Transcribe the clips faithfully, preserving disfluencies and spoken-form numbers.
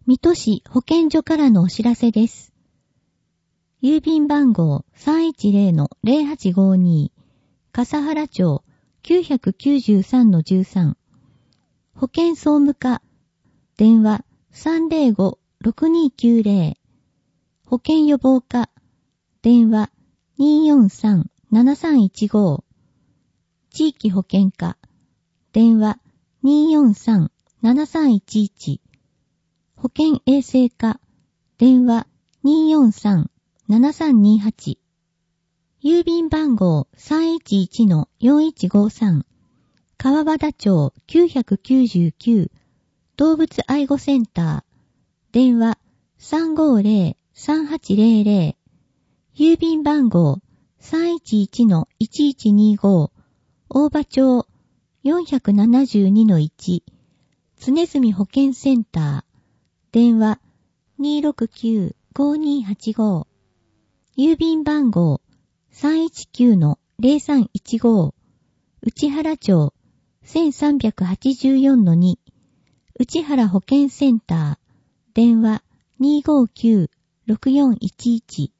水戸市保健所からのお知らせです。郵便番号 さんいちゼロのゼロはちごに 笠原町 きゅうきゅうさんのじゅうさん 保健総務課電話 さんゼロごろくにきゅうゼロ 保健予防課電話 にーよんさんななさんいちご 地域保健課電話 にーよんさんななさんいちいち 保健衛生課電話 にーよんさんななさんにはち 郵便番号 さんいちいちのよんいちごさん 川端町きゅうきゅうきゅう動物愛護センター電話 さんごゼロさんはちゼロゼロ 郵便番号 さんいちいちのいちいちにご 大場町 よんななにのいち 常住保健センター電話 にーろくきゅうごにーはちご 郵便番号 さんいちきゅうのゼロさんいちご 内原町 せんさんびゃくはちじゅうよんのに 内原保健センター電話 にーごきゅうろくよんいちいち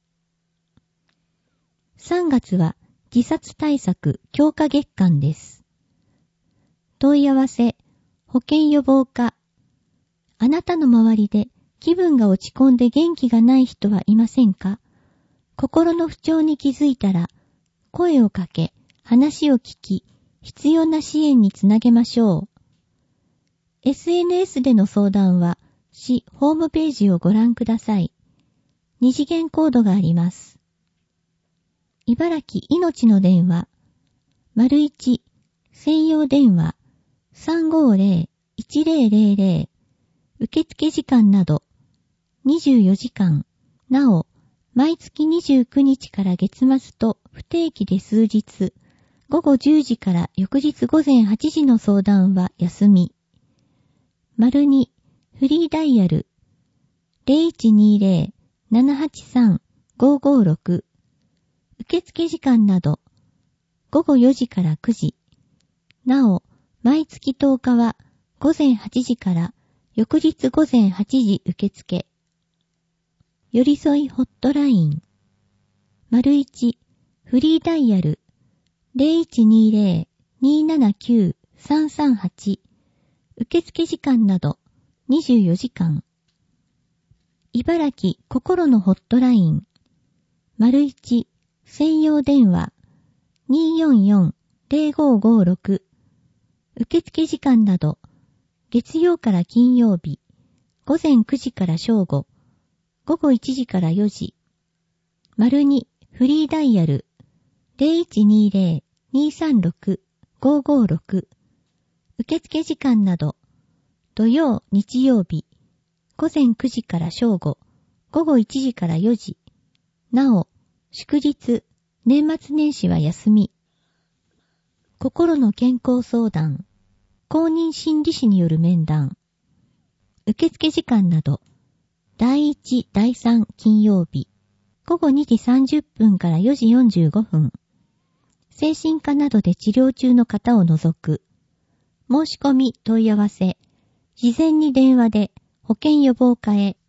さんがつは自殺対策強化月間です。問い合わせ保健予防課あなたの周りで気分が落ち込んで元気がない人はいませんか？心の不調に気づいたら声をかけ話を聞き必要な支援につなげましょう。エスエヌエス での相談は市ホームページをご覧ください。二次元コードがあります。茨城いのちの電話 丸一 専用電話 さんごゼロ いちゼロゼロゼロ 受付時間などにじゅうよじかんなお毎月にじゅうくにちから月末と不定期で数日ごごじゅうじから翌日午前はちじの相談は休み。丸にフリーダイヤル ゼロいちにゼロ ななはちさん ごごろく 受付時間などごごよじからくじなお毎月とおかは午前はちじから翌日午前はちじ受付。寄り添いホットライン 丸いち フリーダイヤル ゼロいちにゼロ にーななきゅう さんさんはち 受付時間などにじゅうよじかん。茨城心のホットライン 丸いち 専用電話 にーよんよん ゼロごごろく 受付時間など月曜から金曜日午前くじから正午午後いちじからよじ。丸にフリーダイヤル ゼロいちにゼロ にーさんろく ごごろく 受付時間など土曜日曜日午前くじから正午午後いちじからよじ。なお祝日年末年始は休み。心の健康相談公認心理師による面談受付時間などだいいち、だいさん金曜日午後にじさんじゅっぷんからよじよんじゅうごふん精神科などで治療中の方を除く申し込み問い合わせ事前に電話で保健予防課へ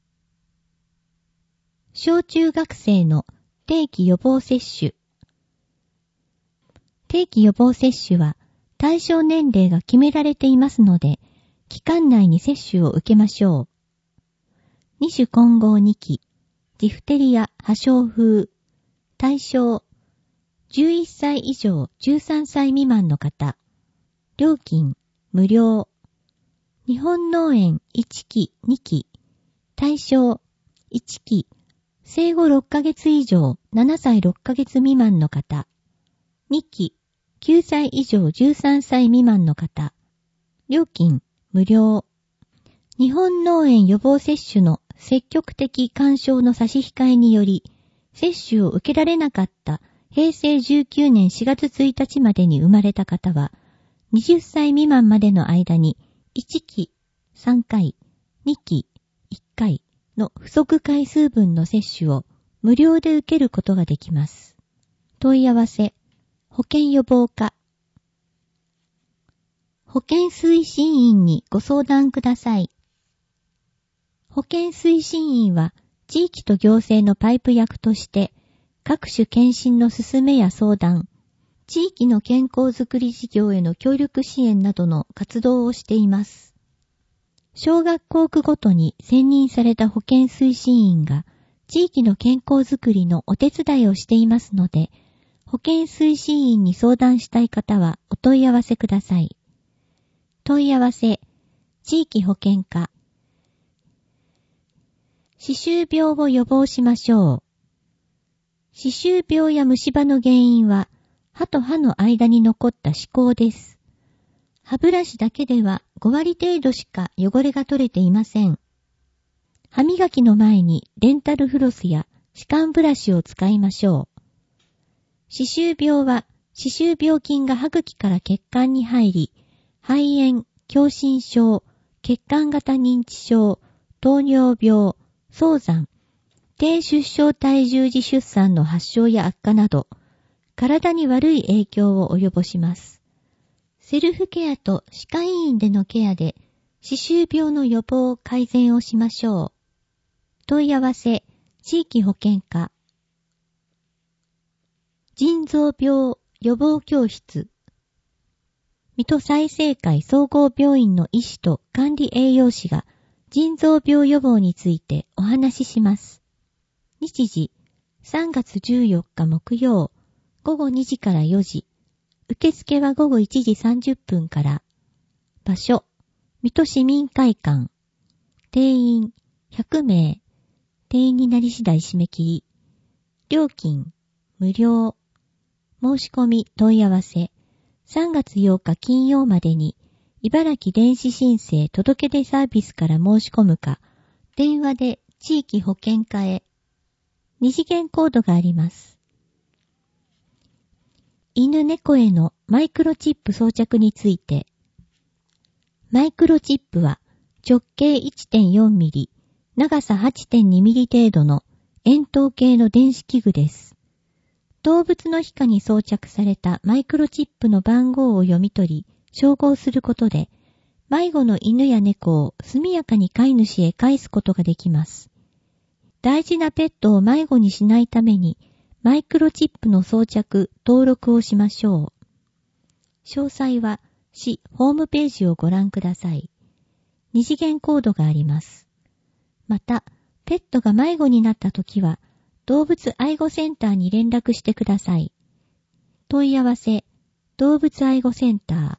小中学生の定期予防接種定期予防接種は対象年齢が決められていますので期間内に接種を受けましょう。二種混合にき、ジフテリア破傷風、対象、じゅういっさい以上じゅうさんさい未満の方、料金、無料。日本脳炎いっき、にき、対象、いっき、生後ろっかげつ以上ななさいろっかげつ未満の方、にき、きゅうさい以上じゅうさんさい未満の方、料金、無料。日本脳炎予防接種の積極的勧奨の差し控えにより、接種を受けられなかったへいせいじゅうきゅうねんしがつついたちまでに生まれた方は、はたち未満までの間にいっき、さんかい、にき、いっかいの不足回数分の接種を無料で受けることができます。問い合わせ、保健予防課。保健推進員にご相談ください。 保健推進員は地域と行政のパイプ役として各種検診の進めや相談、地域の健康づくり事業への協力支援などの活動をしています。小学校区ごとに選任された保健推進員が地域の健康づくりのお手伝いをしていますので、保健推進員に相談したい方はお問い合わせください。問い合わせ、地域保健課。歯周病を予防しましょう。歯周病や虫歯の原因は、歯と歯の間に残った歯垢です。歯ブラシだけではごわり程度しか汚れが取れていません。歯磨きの前にデンタルフロスや歯間ブラシを使いましょう。歯周病は歯周病菌が歯茎から血管に入り、肺炎、狭心症、血管型認知症、糖尿病、早産、低出生体重児出産の発症や悪化など、体に悪い影響を及ぼします。セルフケアと歯科医院でのケアで、歯周病の予防改善をしましょう。問い合わせ、地域保健課。腎臓病予防教室。水戸済生会総合病院の医師と管理栄養士が腎臓病予防についてお話しします。日時、さんがつじゅうよっか木曜、ごごにじからよじ。受付はごごいちじさんじゅっぷんから。場所、水戸市民会館。定員ひゃくめい。定員になり次第締め切り。料金、無料。申し込み問い合わせ。さんがつようか金曜までに、茨城電子申請届出サービスから申し込むか、電話で地域保健課へ。二次元コードがあります。犬猫へのマイクロチップ装着について。マイクロチップは直径 いってんよんミリ、長さ はちてんにミリ程度の円筒形の電子器具です。動物の皮下に装着されたマイクロチップの番号を読み取り、照合することで、迷子の犬や猫を速やかに飼い主へ返すことができます。大事なペットを迷子にしないために、マイクロチップの装着、登録をしましょう。詳細は、市ホームページをご覧ください。二次元コードがあります。また、ペットが迷子になったときは、動物愛護センターに連絡してください。問い合わせ、動物愛護センター。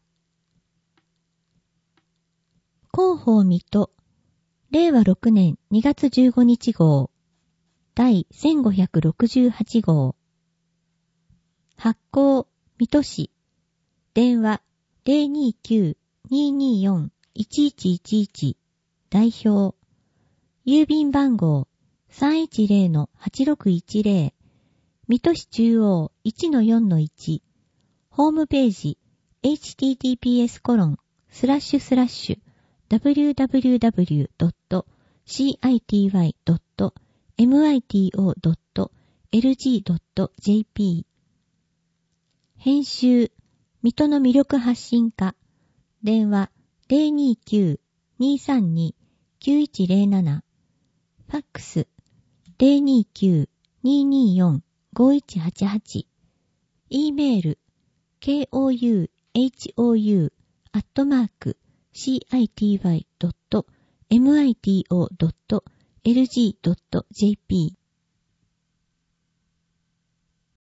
広報水戸、れいわろくねんにがつじゅうごにち号、第せんごひゃくろくじゅうはち号。発行、水戸市。電話、ゼロにきゅう にーにーよん いちいちいちいち。代表。郵便番号、さんいちゼロ はちろくいちゼロ。水戸市中央 いちのよんのいち。ホームページ、エイチティーティーピーエスコロンスラッシュスラッシュダブリューダブリューダブリュードットシーアイティーワイドットエムアイティーオードットエルジードットジェーピー。編集、水戸の魅力発信課。電話、ゼロにきゅう にーさんに きゅういちゼロなな。ファックス、ゼロにきゅう にーにーよん ごいちはちはち。e メール、ケーオーユーエイチオーユー アットマーク シーアイティーワイドットエムアイティーオードットエルジードットジェーピー